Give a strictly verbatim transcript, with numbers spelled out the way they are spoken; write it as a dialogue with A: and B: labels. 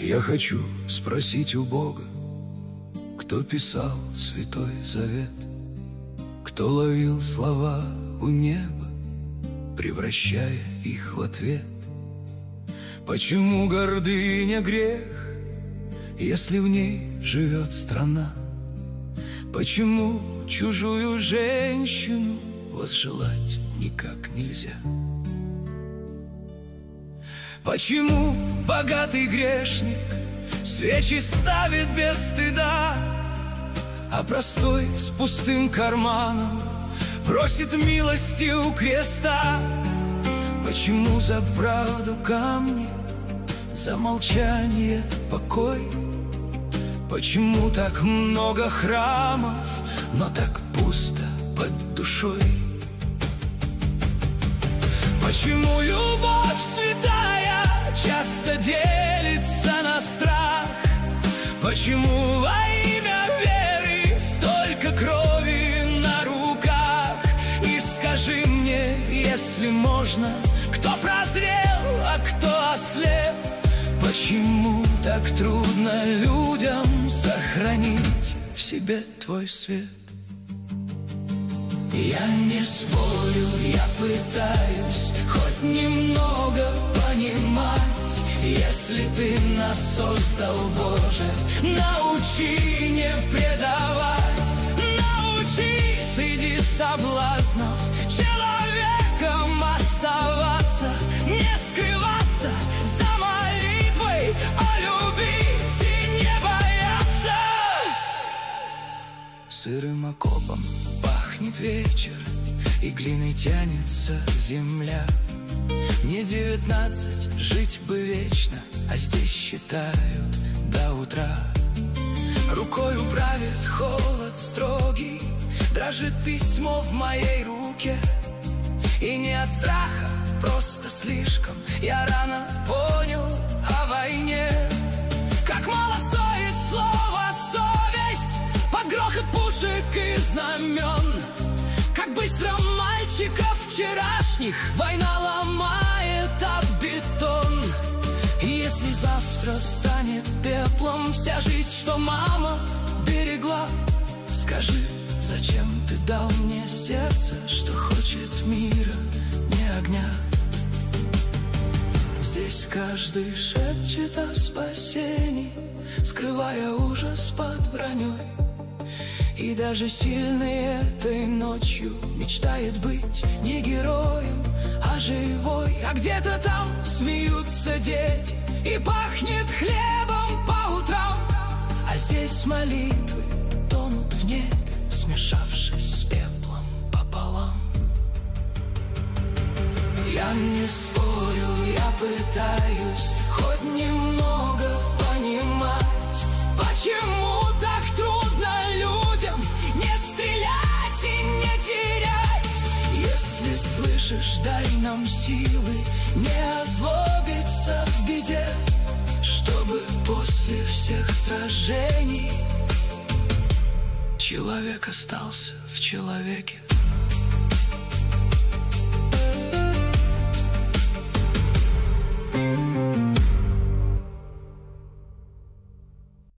A: Я хочу спросить у Бога, кто писал Святой Завет, кто ловил слова у неба, превращая их в ответ. Почему гордыня грех, если в ней живет страна? Почему чужую женщину возжелать никак нельзя? Почему богатый грешник свечи ставит без стыда, а простой с пустым карманом просит милости у креста? Почему за правду камни, за молчание покой? Почему так много храмов, но так пусто под душой? Почему любовь святая часто делится на страх? Почему во имя веры столько крови на руках? И скажи мне, если можно, кто прозрел, а кто ослеп? Почему так трудно людям сохранить в себе твой свет? Я не спорю, я пытаюсь хоть немного понимать. Если ты нас создал, Боже, научи не предавать. Научи среди соблазнов человеком оставаться, не скрываться за молитвой, а любить и не бояться. Сырым окопом пахнет вечер, и глиной тянется земля. Мне девятнадцать, жить бы вечно, а здесь считают до утра. Рукой управит холод строгий, дрожит письмо в моей руке. И не от страха, просто слишком я рано понял о войне. Как мало стоит слово «совесть» под грохот пушек и знамен. Как быстро мальчиков вчерашних война ломает об бетон. И если завтра станет пеплом вся жизнь, что мама берегла, скажи, зачем ты дал мне сердце, что хочет мира, не огня? Здесь каждый шепчет о спасении, скрывая ужас под броней. И даже сильный этой ночью мечтает быть не героем, а живой. А где-то там смеются дети и пахнет хлебом по утрам. А здесь молитвы тонут в небе, смешавшись с пеплом пополам. Я не спорю, я пытаюсь хоть немного понимать, почему так трудно людям не стрелять и не терять. Если слышишь, дай нам силы не озлобиться в беде, чтобы после всех сражений человек остался в человеке.